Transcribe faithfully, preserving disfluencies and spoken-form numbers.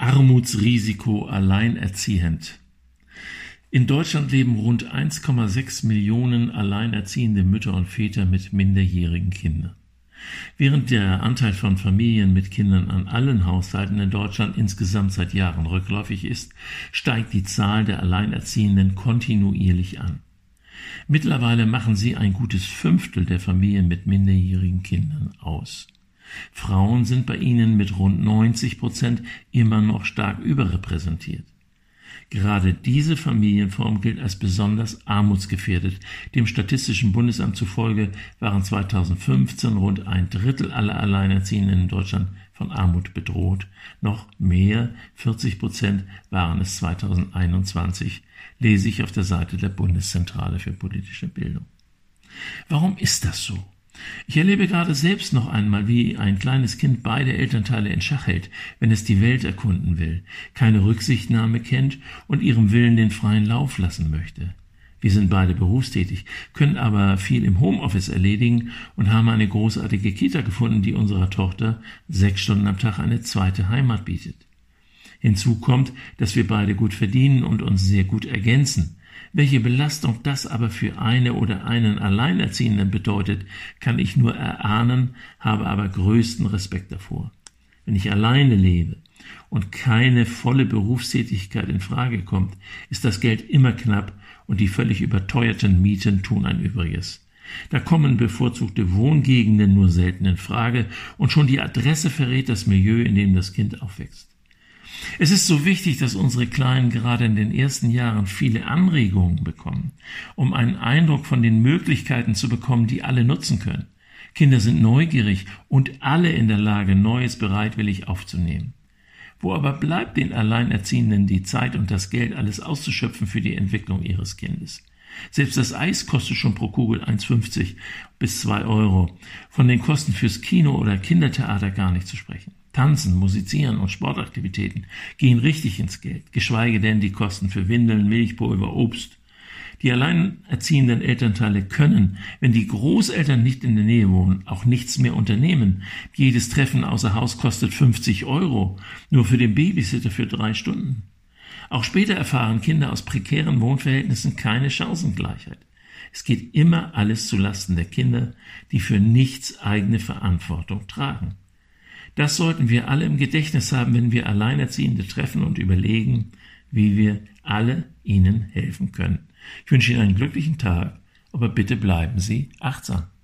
Armutsrisiko alleinerziehend. In Deutschland leben rund eins Komma sechs Millionen alleinerziehende Mütter und Väter mit minderjährigen Kindern. Während der Anteil von Familien mit Kindern an allen Haushalten in Deutschland insgesamt seit Jahren rückläufig ist, steigt die Zahl der Alleinerziehenden kontinuierlich an. Mittlerweile machen sie ein gutes Fünftel der Familien mit minderjährigen Kindern aus. Frauen sind bei ihnen mit rund neunzig Prozent immer noch stark überrepräsentiert. Gerade diese Familienform gilt als besonders armutsgefährdet. Dem Statistischen Bundesamt zufolge waren zweitausendfünfzehn rund ein Drittel aller Alleinerziehenden in Deutschland von Armut bedroht. Noch mehr, vierzig Prozent, waren es zweitausendeinundzwanzig, lese ich auf der Seite der Bundeszentrale für politische Bildung. Warum ist das so? Ich erlebe gerade selbst noch einmal, wie ein kleines Kind beide Elternteile in Schach hält, wenn es die Welt erkunden will, keine Rücksichtnahme kennt und ihrem Willen den freien Lauf lassen möchte. Wir sind beide berufstätig, können aber viel im Homeoffice erledigen und haben eine großartige Kita gefunden, die unserer Tochter sechs Stunden am Tag eine zweite Heimat bietet. Hinzu kommt, dass wir beide gut verdienen und uns sehr gut ergänzen. Welche Belastung das aber für eine oder einen Alleinerziehenden bedeutet, kann ich nur erahnen, habe aber größten Respekt davor. Wenn ich alleine lebe und keine volle Berufstätigkeit in Frage kommt, ist das Geld immer knapp und die völlig überteuerten Mieten tun ein Übriges. Da kommen bevorzugte Wohngegenden nur selten in Frage und schon die Adresse verrät das Milieu, in dem das Kind aufwächst. Es ist so wichtig, dass unsere Kleinen gerade in den ersten Jahren viele Anregungen bekommen, um einen Eindruck von den Möglichkeiten zu bekommen, die alle nutzen können. Kinder sind neugierig und alle in der Lage, Neues bereitwillig aufzunehmen. Wo aber bleibt den Alleinerziehenden die Zeit und das Geld, alles auszuschöpfen für die Entwicklung ihres Kindes? Selbst das Eis kostet schon pro Kugel eins fünfzig bis zwei Euro. Von den Kosten fürs Kino oder Kindertheater gar nicht zu sprechen. Tanzen, Musizieren und Sportaktivitäten gehen richtig ins Geld, geschweige denn die Kosten für Windeln, Milchpulver, Obst. Die alleinerziehenden Elternteile können, wenn die Großeltern nicht in der Nähe wohnen, auch nichts mehr unternehmen. Jedes Treffen außer Haus kostet fünfzig Euro, nur für den Babysitter für drei Stunden. Auch später erfahren Kinder aus prekären Wohnverhältnissen keine Chancengleichheit. Es geht immer alles zulasten der Kinder, die für nichts eigene Verantwortung tragen. Das sollten wir alle im Gedächtnis haben, wenn wir Alleinerziehende treffen und überlegen, wie wir alle ihnen helfen können. Ich wünsche Ihnen einen glücklichen Tag, aber bitte bleiben Sie achtsam.